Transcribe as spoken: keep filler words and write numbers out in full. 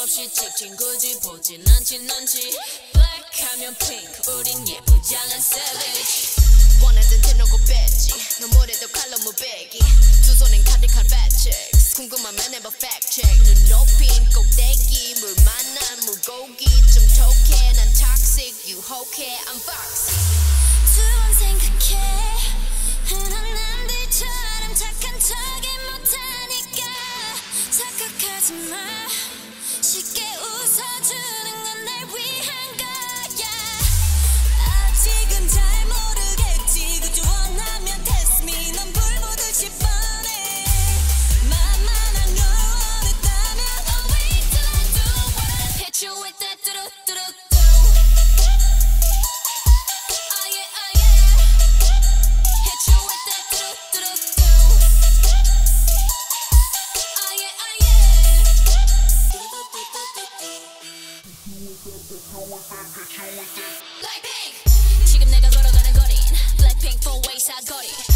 없이 찍힌 굳이 보진 않지 넌지 Black 하면 pink 우린 예쁘장한 savage 원하던 대놓고 뺐지 너무래도 칼로 무배기 두 손엔 가득한 fat checks 궁금하면 해봐 fact check 눈 높인 꼭대기 물 만난 물고기 좀 톡해 난 toxic 유혹해 I'm foxy 두 번 생각해 흔한 남들처럼 착한 척이 못하니까 착각하지 마 쉽게 웃어주는 건 날 위한 거야 아직은 잘 모르겠지 그저 원하면 test me 넌 불 보듯이 뻔해 만만한 걸 원했다면 I'll wait till I do it Hit you with that 뚜루뚜루 지금 내가 걸어가는 거린 Blackpink four way 사거리